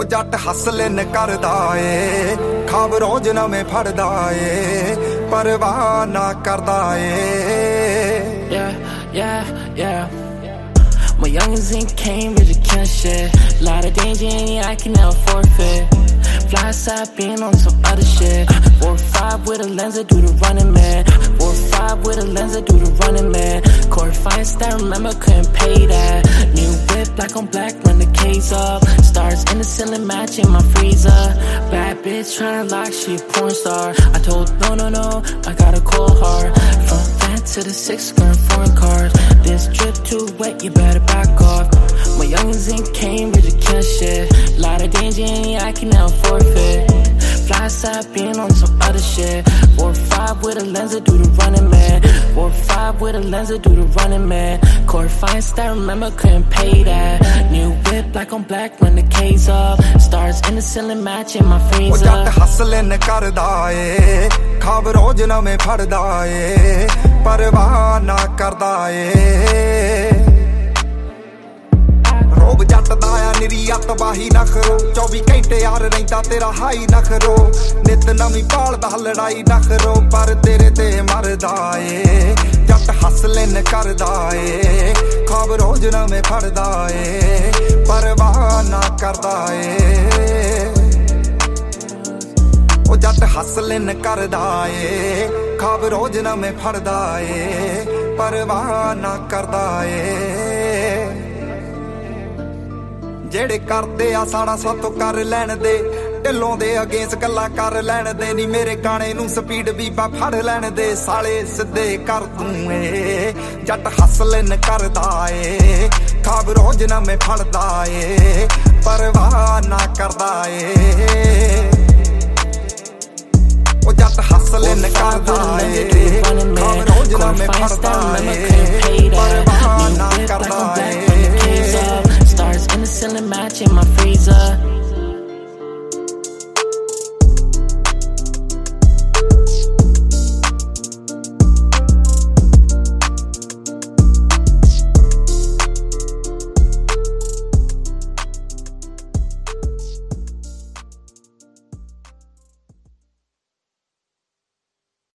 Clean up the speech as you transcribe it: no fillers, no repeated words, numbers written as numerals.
ਉਹ ਜੱਟ ਹਸਲਨ ਕਰਦਾ ਏ ਖਾਬ ਰੋਜ਼ ਨਵੇਂ ਫੜਦਾ ਏ ਪਰਵਾਹ ਨਾ ਕਰਦਾ ਏ yeah My youngins ain't came with the kill shit. Lot of danger and yeah, I can never forfeit. Fly side being on some other shit. 4-5 with a lens, I do the running man. 4-5 with a lens, I do the running man. Court fights that remember couldn't pay that. New whip, black on black, run the case up. Stars in the ceiling, matching my freezer. Bad bitch tryna lock, she a porn star. I told no, I gotta call her. From that to the 6 grand foreign cars. This drip too wet, you better back off. My youngins ain't came with the kill shit. Lot of danger and yeah, I can never forfeit. Fly side being on some other shit. 4-5 with a lens, I do the running man. 4-5 with a lens, I do the running man. Court fights that remember couldn't pay that. New whip, black on black, run the case up. Stars in the ceiling, matching my freezer. ਉਹ ਜੱਟ ਹਸਲਨ ਕਰਦਾ ਏ ਖਾਬ ਰੋਜ਼ ਨਵੇਂ ਫੜਦਾ ਏ ਪਰਵਾਹ ਨਾ ਕਰਦਾ ਏ ਰੋਬ ਜੱਟ ਦਾ ਆ ਨਿਰੀ ਅਤਵਾਹੀ ਨਾ ਕਰੋ 24 ਘੰਟੇ ਯਾਰ ਰਹਿੰਦਾ ਤੇਰਾ ਹਾਈ ਨਾ ਕਰੋ ਨਿਤ ਨਵੀਂ ਭਾਲਦਾ ਲੜਾਈ ਨਾ ਕਰੋ ਪਰ ਤੇਰੇ ਤੇ ਮਰਦਾ ਏ ਜੱਟ ਹਸਲਨ ਕਰਦਾ ਏ ਖਾਬ ਰੋਜ਼ ਨਵੇਂ ਫੜਦਾ ਏ ਪਰਵਾਹ ਨਾ ਕਰਦਾ ਏ ਉਹ ਜੱਟ ਹਸਲਨ ਕਰਦਾ ਏ ਖਾਬ ਰੋਜ਼ ਨਵੇਂ ਫੜਦਾ ਏ ਪਰਵਾਹ ਨਾ ਕਰਦਾ ਏ ਜਿਹੜੇ ਕਰਦੇ ਆ ਸਾੜਾ ਸਾਤੋਂ ਕਰ ਲੈਣ ਦੇ ਢਿੱਲੋਂ ਦੇ ਅਗੇਂਸ ਗੱਲਾਂ ਕਰ ਲੈਣ ਦੇ ਨੀ ਮੇਰੇ ਗਾਣੇ ਨੂੰ ਸਪੀਡ ਬੀਬਾ ਫੜ ਲੈਣ ਦੇ ਸਾਲੇ ਸਿੱਧੇ ਕਰ ਦੂੰ ਏ ਜੱਟ ਹਸਲਨ ਕਰਦਾ ਏ ਖਾਬ ਰੋਜ਼ ਨਵੇਂ ਫੜਦਾ ਏ ਪਰਵਾਹ ਨਾ ਕਰਦਾ ਏ ਉਹ ਜੱਟ ਹਸਲਨ ਕਰਦਾ ਏ ਖਾਬ ਰੋਜ਼ ਨਵੇਂ ਫੜਦਾ ਏ